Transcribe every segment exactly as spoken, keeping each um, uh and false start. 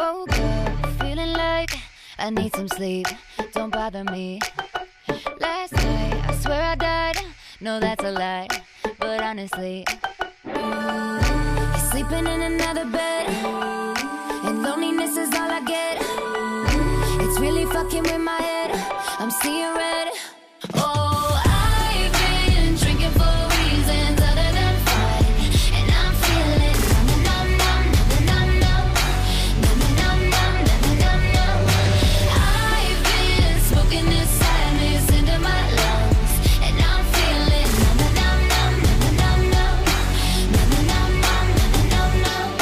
Woke up feeling like I need some sleep. Don't bother me. Last night I swear I died. No, that's a lie, but honestly, you're sleeping in another bed, and loneliness is all I get. It's really fucking with my head. I'm seeing red. Oh, I've been drinking for reasons other than fun, and I'm feeling numb, numb, numb, numb, numb, numb, numb, numb, numb, numb, numb. I've been smoking this sadness into my lungs, and I'm feeling numb, numb, numb, numb, numb, numb, numb, numb, numb, numb,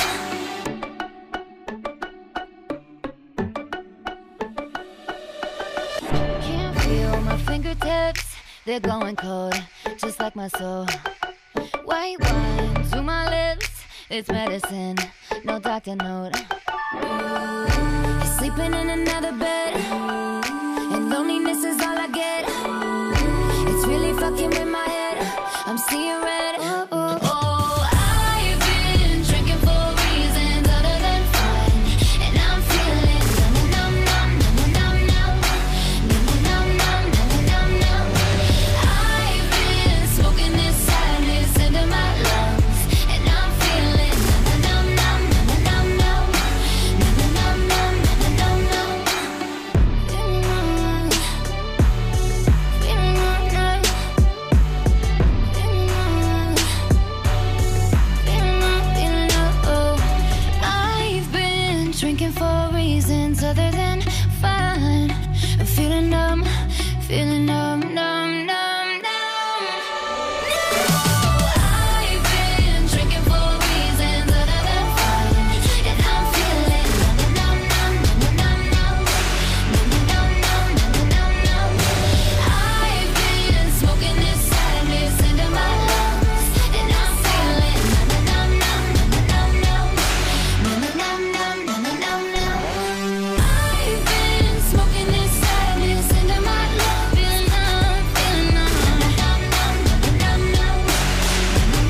numb. Can't feel my fingertips. They're glowing cold, just like my soul. White wine to my lips, it's medicine, no doctor note. You're sleeping in another bed, and loneliness is all I get. It's really fucking with my head. I'm seeing red. Oh, oh, oh. I've been drinking for reasons other than fun, and I'm feeling numb, numb, numb, numb, numb, numb, numb, numb, numb, numb, numb. I've been smoking this sadness into my lungs, and I'm feeling numb, numb, numb, numb, numb, numb, numb, numb, numb, numb, numb. Feeling numb, feeling numb, numb, feeling numb, feeling numb, feeling numb. Oh, I've been drinking for reasons other than fun. I'm feeling numb, feeling numb, numb, numb, numb. Oh, I've been drinking for reasons other than fun, and I'm feeling numb, numb, numb, numb, numb, numb, numb, numb, numb, numb. I've been smoking this sadness into my lungs, and I'm feeling numb, numb, numb, numb, numb, numb, numb, numb, numb, numb, numb. I've been smoking this sadness into my lungs, feeling numb, feeling numb, numb, numb, numb, numb,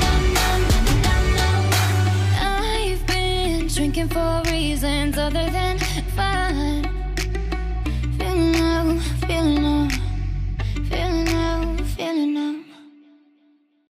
numb, numb, numb, numb. I've been drinking for reasons other than